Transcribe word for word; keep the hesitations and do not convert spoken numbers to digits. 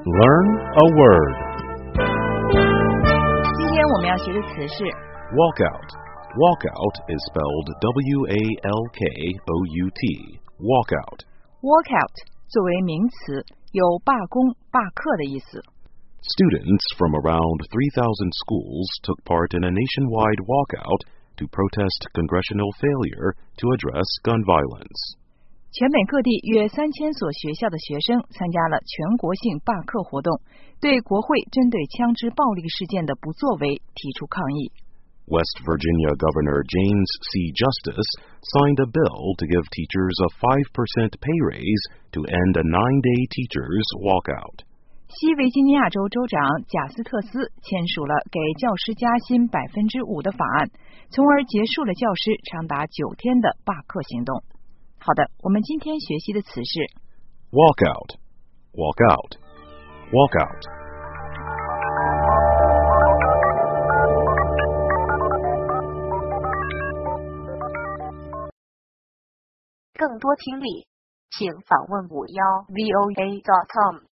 Learn a word. 今天我们要学的词是 Walkout. Walkout is spelled W A L K O U T. Walkout. walkout 作为名词，有罢工、罢课的意思。 Students from around three thousand schools took part in a nationwide walkout to protest congressional failure to address gun violence. 全美各地约三千所学校的学生参加了全国性罢课活动，对国会针对枪支暴力事件的不作为提出抗议。 West Virginia Governor James C. Justice signed a bill to give teachers a five percent pay raise to end a nine-day teachers' walkout. 西维吉尼亚州州长贾斯特斯签署了给教师加薪百分之五的法案，从而结束了教师长达九天的罢课行动。好的，我们今天学习的词是 Walkout. Walkout. Walkout. 更多听力，请访问五幺 V O A dot com。